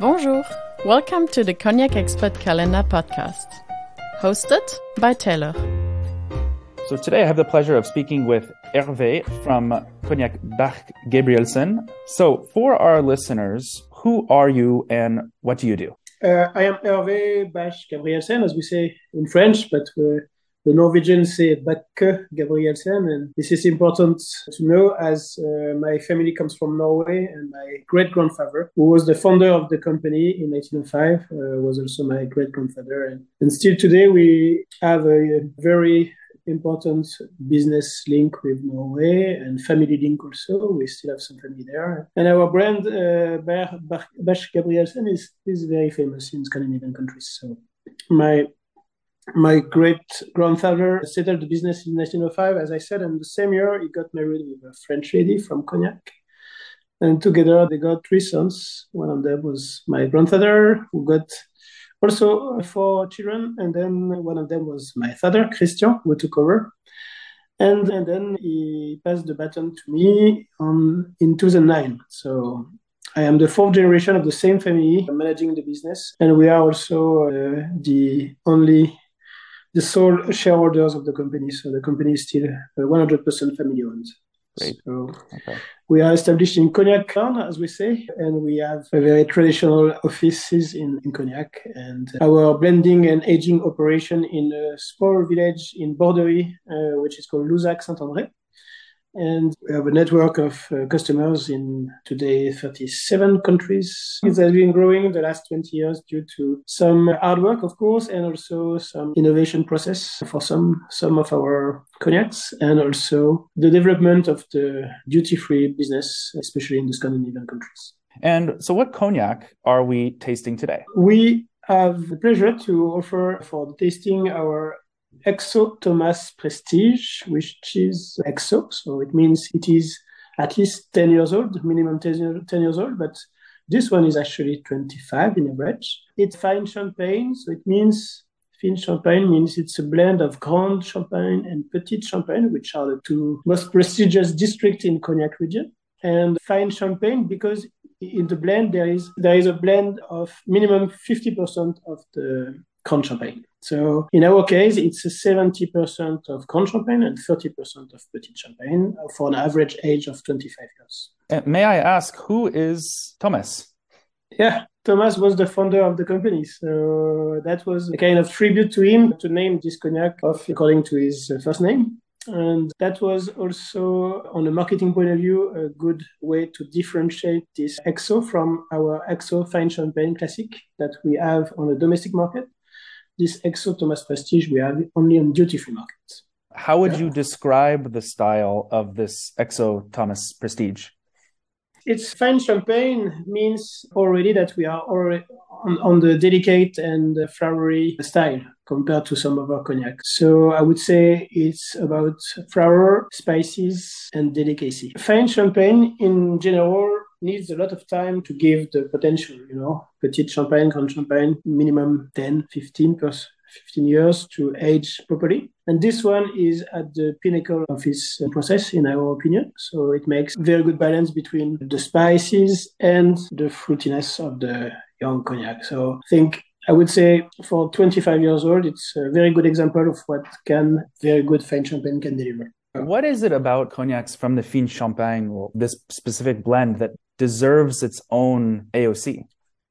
Bonjour, welcome to the Cognac Expert Calendar podcast, hosted by Taylor. So today I have the pleasure of speaking with Hervé from Cognac Bach Gabrielsen. So for our listeners, who are you and what do you do? I am Hervé Bach Gabrielsen, as we say in French, but the Norwegians say Bakke Gabrielsen, and this is important to know as my family comes from Norway, and my great-grandfather, who was the founder of the company in 1905, was also my great-grandfather. And still today, we have a very important business link with Norway and family link also. We still have some family there. And our brand, Bach Gabrielsen, is very famous in Scandinavian countries. So my great-grandfather settled the business in 1905, as I said, and the same year he got married with a French lady from Cognac. And together they got three sons. One of them was my grandfather, who got also 4 children, and then one of them was my father, Christian, who took over. And then he passed the baton to me in 2009. So I am the 4th generation of the same family managing the business, and we are also the sole shareholders of the company. So the company is still 100% family owned. Great. So okay. We are established in Cognac town, as we say, and we have a very traditional offices in Cognac. And our blending and aging operation in a small village in Borderie, which is called Louzac-Saint-André. And we have a network of customers in today 37 countries. It has been growing the last 20 years due to some hard work, of course, and also some innovation process for some of our cognacs, and also the development of the duty-free business, especially in the Scandinavian countries. And so what cognac are we tasting today? We have the pleasure to offer for the tasting our XO Thomas Prestige, which is XO, so it means it is at least 10 years old, minimum 10 years old, but this one is actually 25 in average. It's fine champagne, so it means fine champagne means it's a blend of Grand Champagne and Petit Champagne, which are the two most prestigious districts in Cognac region. And fine champagne because in the blend there is a blend of minimum 50% of the Grand Champagne. So in our case, it's 70% of Grand Champagne and 30% of Petit Champagne for an average age of 25 years. May I ask, who is Thomas? Yeah, Thomas was the founder of the company. So that was a kind of tribute to him to name this cognac according to his first name. And that was also, on a marketing point of view, a good way to differentiate this XO from our XO Fine Champagne Classic that we have on the domestic market. This XO Thomas Prestige we have only on duty-free markets. How would you describe the style of this XO Thomas Prestige? It's fine champagne means already that we are already on the delicate and flowery style compared to some of our cognac. So I would say it's about flower, spices, and delicacy. Fine champagne in general needs a lot of time to give the potential, Petit champagne, Grand champagne, minimum 15 years to age properly. And this one is at the pinnacle of its process, in our opinion. So it makes very good balance between the spices and the fruitiness of the young cognac. So I would say for 25 years old, it's a very good example of what very good fine champagne can deliver. What is it about cognacs from the Fine Champagne, or this specific blend, that deserves its own AOC?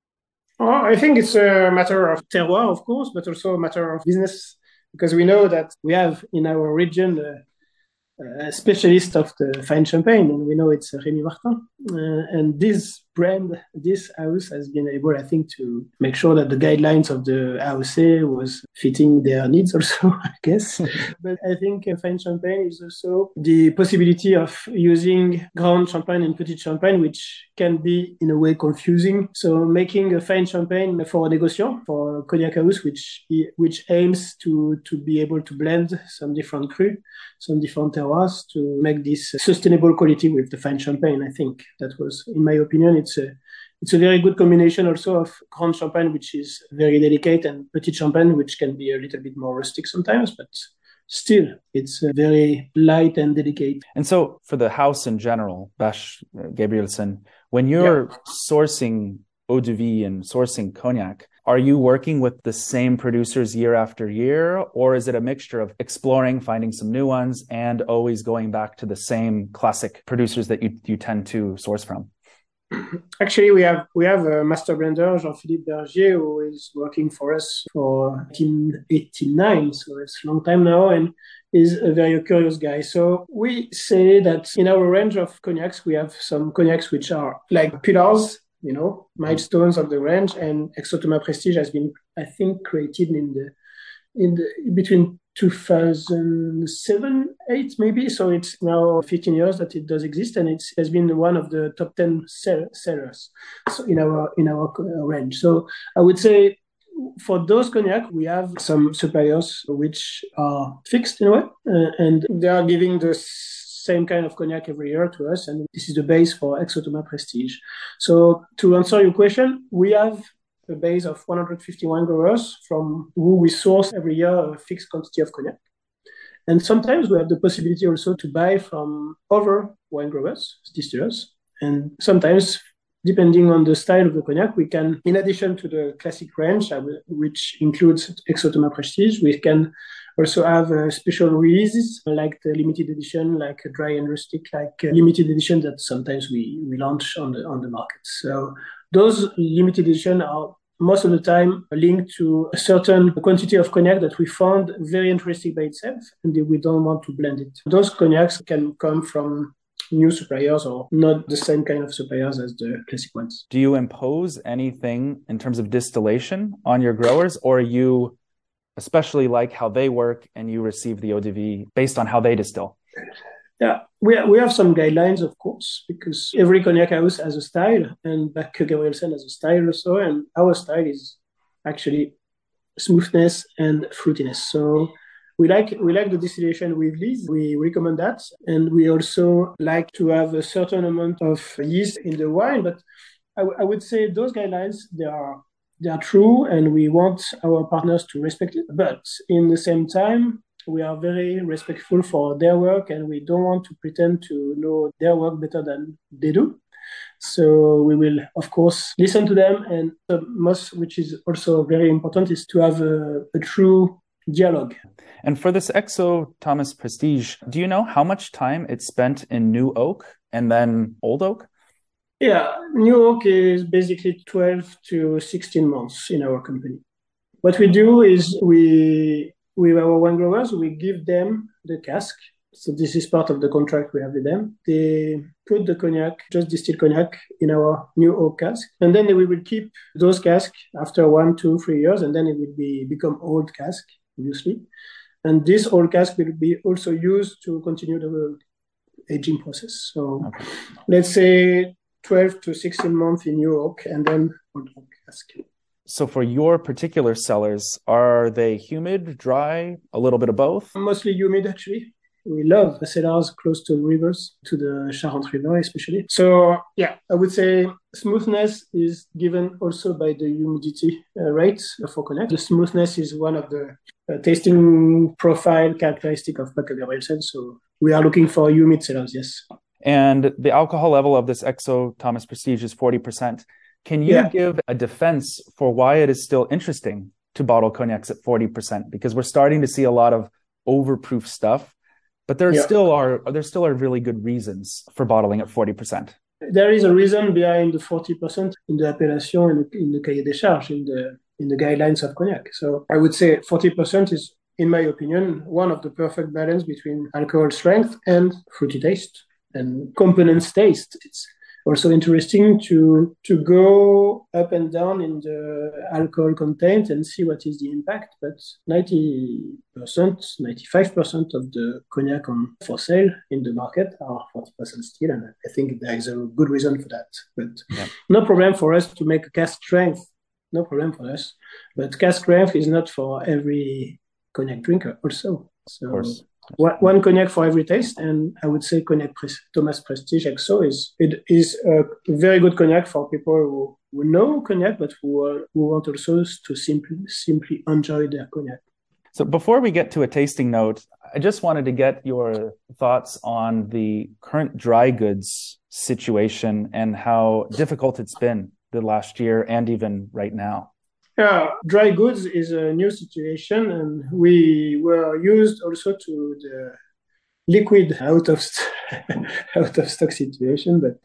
I think it's a matter of terroir, of course, but also a matter of business, because we know that we have in our region a specialist of the fine champagne, and we know it's Rémy Martin. And this house has been able, I think, to make sure that the guidelines of the AOC was fitting their needs also, I guess. But I think fine champagne is also the possibility of using Grand Champagne and Petit Champagne, which can be in a way confusing. So making a fine champagne for a négociant, for a cognac house, which aims to be able to blend some different cru, some different terroirs to make this sustainable quality with the fine champagne. I think that was, in my opinion, it's a very good combination also of Grand Champagne, which is very delicate, and Petit Champagne, which can be a little bit more rustic sometimes, but still, it's very light and delicate. And so for the house in general, Bach Gabrielsen, when you're sourcing eau de vie and sourcing cognac. Are you working with the same producers year after year, or is it a mixture of exploring, finding some new ones, and always going back to the same classic producers that you tend to source from? Actually, we have a master blender, Jean-Philippe Bergier, who is working for us for 1989, so it's a long time now, and is a very curious guy. So we say that in our range of cognacs, we have some cognacs which are like pillars, milestones of the range, and Exo Thomas Prestige has been, I think, created in the between 2007, 8 maybe. So it's now 15 years that it does exist, and it has been one of the top 10 sellers so in our range. So I would say for those cognac, we have some suppliers which are fixed in a way, and they are giving the same kind of cognac every year to us, and this is the base for Exo Thomas Prestige. So to answer your question, we have a base of 151 growers from who we source every year a fixed quantity of cognac. And sometimes we have the possibility also to buy from other wine growers, distillers. And sometimes, depending on the style of the cognac, we can, in addition to the classic range, which includes Exo Thomas Prestige, we can also have special releases like the limited edition, like a dry and rustic, like a limited edition that sometimes we launch on the market. So those limited edition are most of the time linked to a certain quantity of cognac that we found very interesting by itself, and we don't want to blend it. Those cognacs can come from new suppliers or not the same kind of suppliers as the classic ones. Do you impose anything in terms of distillation on your growers, or you especially like how they work and you receive the eau de vie based on how they distill? Yeah, we have some guidelines, of course, because every cognac house has a style, and Bach Gabrielsen has a style also, and our style is actually smoothness and fruitiness. So we like the distillation with yeast. We recommend that, and we also like to have a certain amount of yeast in the wine. But I would say those guidelines, they are true, and we want our partners to respect it. But in the same time, we are very respectful for their work, and we don't want to pretend to know their work better than they do. So we will, of course, listen to them. And the most, which is also very important, is to have a true dialogue. And for this Exo Thomas Prestige, do you know how much time it's spent in new oak and then old oak? Yeah, new oak is basically 12 to 16 months in our company. What we do is with our wine growers, we give them the cask. So this is part of the contract we have with them. They put the cognac, just distilled cognac, in our new oak cask. And then we will keep those casks after 1, 2, 3 years, and then it will become old cask, obviously. And this old cask will be also used to continue the aging process. So let's say 12 to 16 months in new oak, and then old oak cask. So for your particular cellars, are they humid, dry, a little bit of both? Mostly humid, actually. We love the cellars close to rivers, to the Charente River especially. So yeah, I would say smoothness is given also by the humidity rate for cognac. The smoothness is one of the tasting profile characteristic of Bach Gabrielsen. So we are looking for humid cellars, yes. And the alcohol level of this Exo Thomas Prestige is 40%. Can you give a defense for why it is still interesting to bottle cognacs at 40%? Because we're starting to see a lot of overproof stuff, but there still are really good reasons for bottling at 40%. There is a reason behind the 40% in the appellation, in the cahier des charges, in the guidelines of cognac. So I would say 40% is, in my opinion, one of the perfect balance between alcohol strength and fruity taste and components taste. It's also interesting to go up and down in the alcohol content and see what is the impact. But 90%, 95% of the cognac for sale in the market are 40% still. And I think there is a good reason for that. But no problem for us to make a cask strength. No problem for us. But cask strength is not for every cognac drinker also. So of course. One cognac for every taste, and I would say Cognac Thomas Prestige Exo is a very good cognac for people who know cognac, but who want also to simply enjoy their cognac. So before we get to a tasting note, I just wanted to get your thoughts on the current dry goods situation and how difficult it's been the last year and even right now? Yeah, dry goods is a new situation, and we were used also to the liquid out of stock situation. But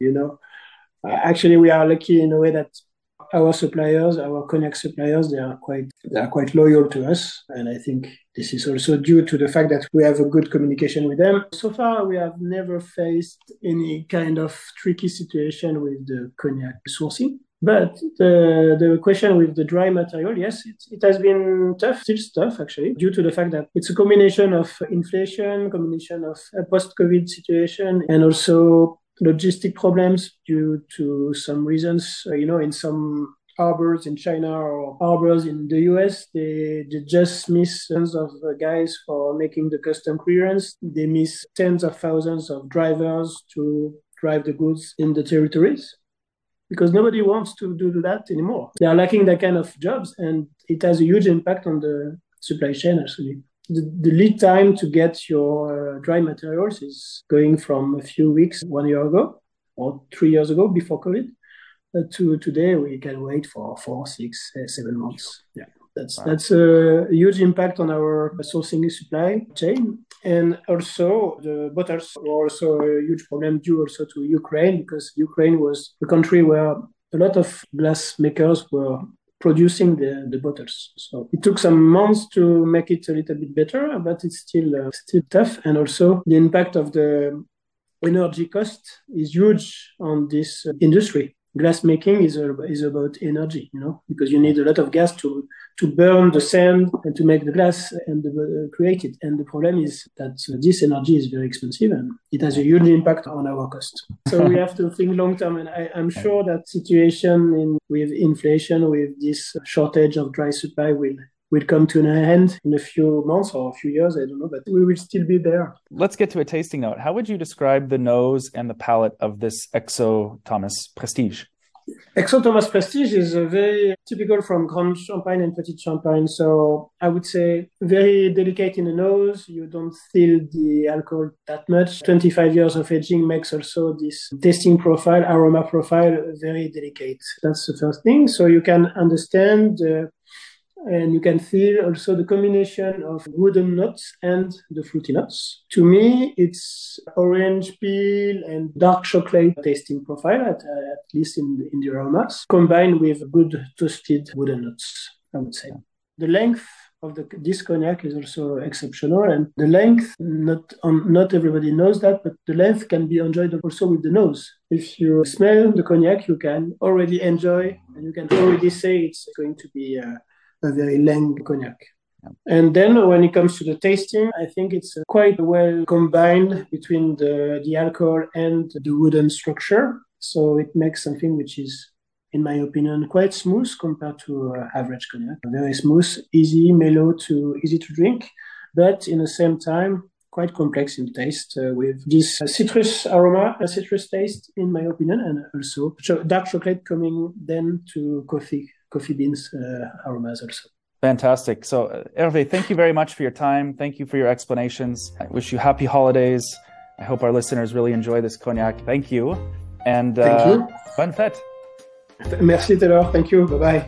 actually, we are lucky in a way that our suppliers, our cognac suppliers, they are quite loyal to us, and I think this is also due to the fact that we have a good communication with them. So far, we have never faced any kind of tricky situation with the cognac sourcing. But the question with the dry material, yes, it has been tough, still tough actually, due to the fact that it's a combination of inflation, combination of a post-COVID situation, and also logistic problems due to some reasons. In some harbors in China or harbors in the US, they just miss tons of guys for making the custom clearance. They miss tens of thousands of drivers to drive the goods in the territories, because nobody wants to do that anymore. They are lacking that kind of jobs, and it has a huge impact on the supply chain, actually. The lead time to get your dry materials is going from a few weeks 1 year ago or 3 years ago before COVID to today. We can wait for 4, 6, 7 months. Yeah, that's a huge impact on our sourcing supply chain. And also the bottles were also a huge problem due also to Ukraine, because Ukraine was a country where a lot of glass makers were producing the bottles. So it took some months to make it a little bit better, but it's still tough. And also the impact of the energy cost is huge on this industry. Glass making is about energy, because you need a lot of gas to burn the sand and to make the glass and create it. And the problem is that this energy is very expensive, and it has a huge impact on our cost. So we have to think long term, and I'm sure that situation with inflation, with this shortage of dry supply will come to an end in a few months or a few years, I don't know, but we will still be there. Let's get to a tasting note. How would you describe the nose and the palate of this XO Thomas Prestige? XO Thomas Prestige is very typical from Grand Champagne and Petit Champagne. So I would say very delicate in the nose. You don't feel the alcohol that much. 25 years of aging makes also this tasting profile, aroma profile, very delicate. That's the first thing. So you can understand and you can feel also the combination of wooden notes and the fruity notes. To me, it's orange peel and dark chocolate tasting profile, at least in the aromas, combined with good toasted wooden notes, I would say. The length of this cognac is also exceptional, and the length, not everybody knows that, but the length can be enjoyed also with the nose. If you smell the cognac, you can already enjoy, and you can already say it's going to be a very long cognac. Yeah. And then when it comes to the tasting, I think it's quite well combined between the alcohol and the wooden structure. So it makes something which is, in my opinion, quite smooth compared to average cognac. Very smooth, easy, mellow, easy to drink, but in the same time, quite complex in taste with this citrus aroma, a citrus taste, in my opinion, and also dark chocolate coming then to coffee beans aromas also. Fantastic. So Hervé, thank you very much for your time. Thank you for your explanations. I wish you happy holidays. I hope our listeners really enjoy this cognac. Thank you. And thank you. Bonne fête. Merci Taylor. Thank you. Bye-bye.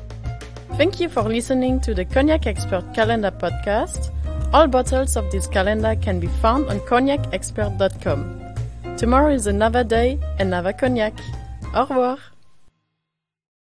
Thank you for listening to the Cognac Expert Calendar podcast. All bottles of this calendar can be found on cognacexpert.com. Tomorrow is another day, another cognac. Au revoir.